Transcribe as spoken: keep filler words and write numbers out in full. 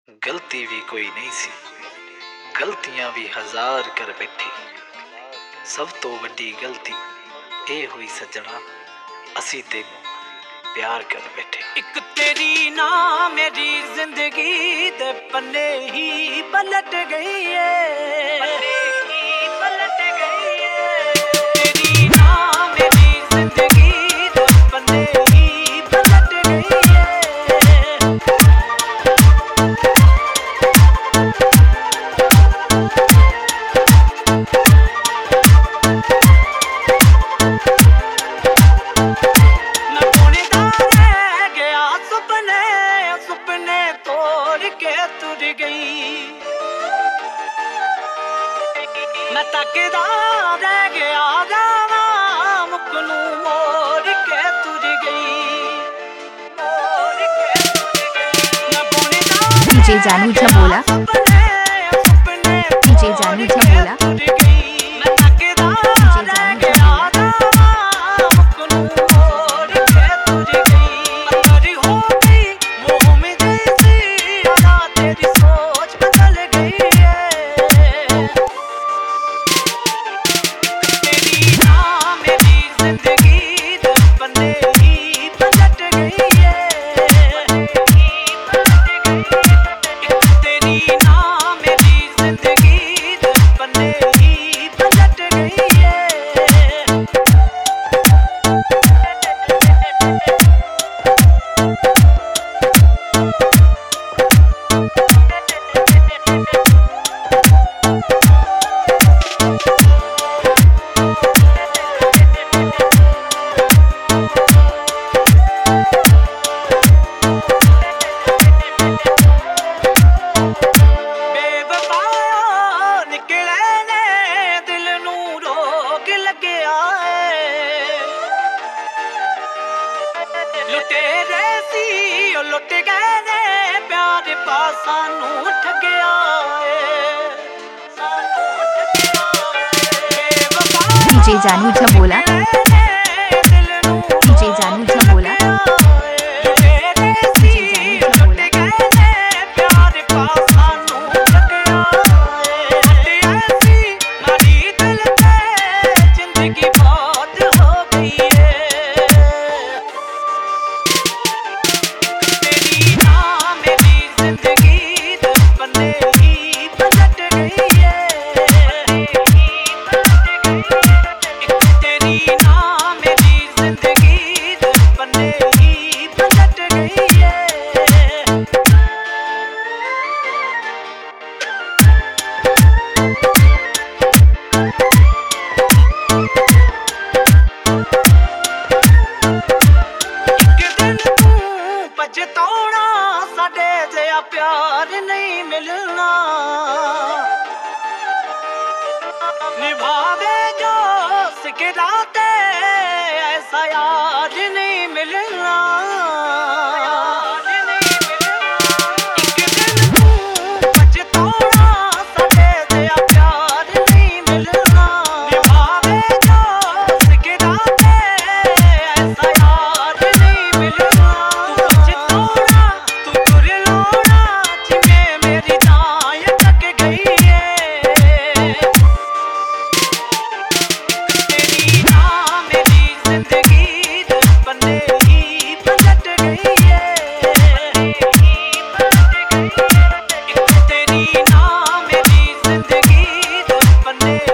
गलती भी कोई नहीं सी, गलतियां भी हजार कर बैठे। सब तो वड्डी गलती ए हुई सजना, असी तेनू प्यार कर बैठे। एक तेरी ना मेरी जिंदगी दे पन्ने ही पलट गई है, पलट गई है। तेरी ना मेरी जिंदगी दे पन्ने ही पलट गई है। मैं तकदा रह गया जावा मुख नू मोड़ के तुर गई, मोड़ के तुर गई। मैं बुनदा डीजे जानू झमोला, डीजे जानू झमोला। लुटेरे सी लुट गए ने प्यार पा सानू ठगया है। डीजे जानू झमोला, डीजे जानू झमोला। प्यार नहीं मिलना, निभावे जो सिकराते ऐसा यार नहीं